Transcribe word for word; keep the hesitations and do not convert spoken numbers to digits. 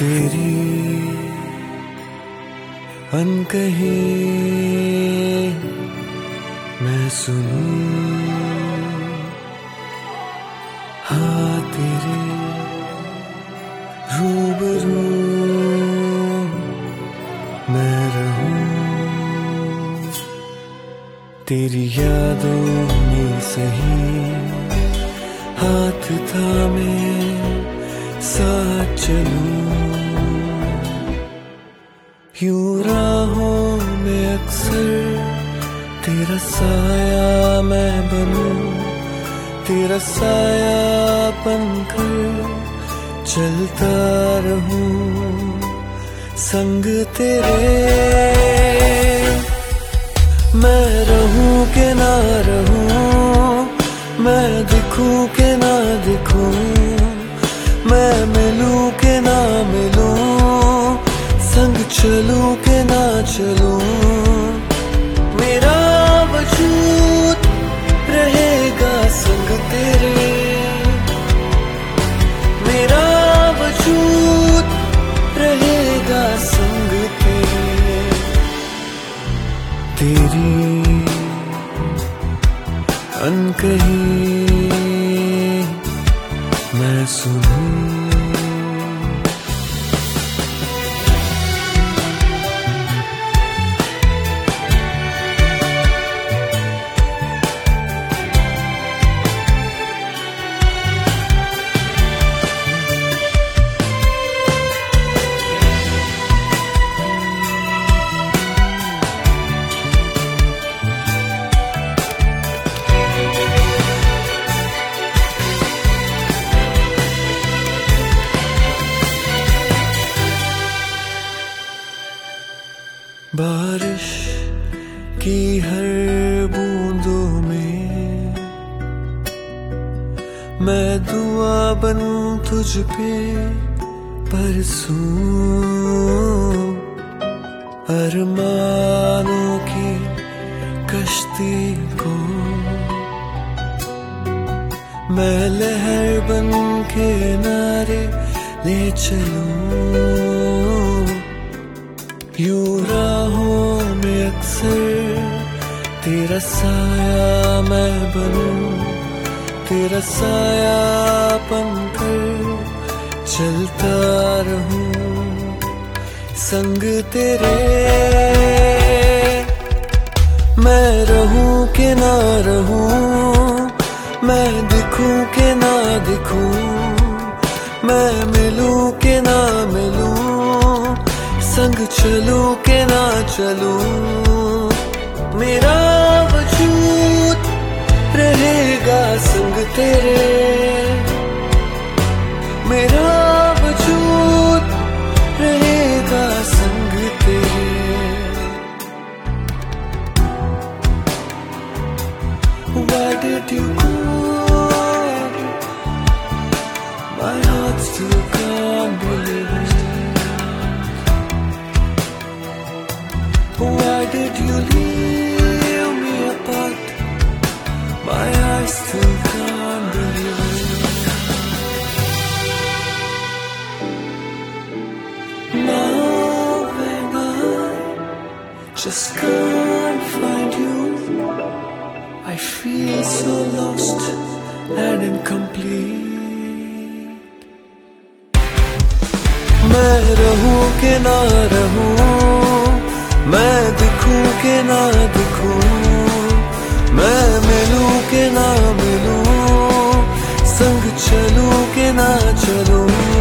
तेरी अनकही मैं सुनूं, हाँ तेरे रूबरू मैं रहूं। तेरी यादों में सही हाथ थामे साथ चलूं। यूं राहों में अक्सर तेरा साया मैं बनूं, तेरा साया बनकर चलता रहूं संग तेरे। मैं रहूं के ना रहूं, मैं दिखूं के ना दिखूं, मैं मिलूं के ना मिलूं, संग चलूं के ना चलूं। मेरा वजूद रहेगा संग तेरे, मेरा वजूद रहेगा संग तेरे। तेरी अनकही मैं सुनूं। बारिश की हर बूंदों में मैं दुआ बन तुझ पे बरसूं। अरमानों की कश्ती को मैं लहर बन के नारे ले चलूं। यूं राहों में अक्सर तेरा साया मैं बनूं, तेरा साया बनकर चलता रहूं संग तेरे। मैं रहूं के ना रहूं, मैं दिखूं के ना दिखूं, मैं मिलूं के ना मिलूं, संग चलूं के ना चलूं। मेरा वजूद रहेगा संग तेरे, मेरा वजूद रहेगा संग तेरे। Why did you go? My heart still can't believe it. Why did you leave me apart? My eyes still can't believe it. Now when I just can't find you, I feel so lost and incomplete. मैं रहूं के ना रहूं, मैं दिखूं के ना दिखूं, मैं मिलूं के ना मिलूं, संग चलूं के ना चलूं।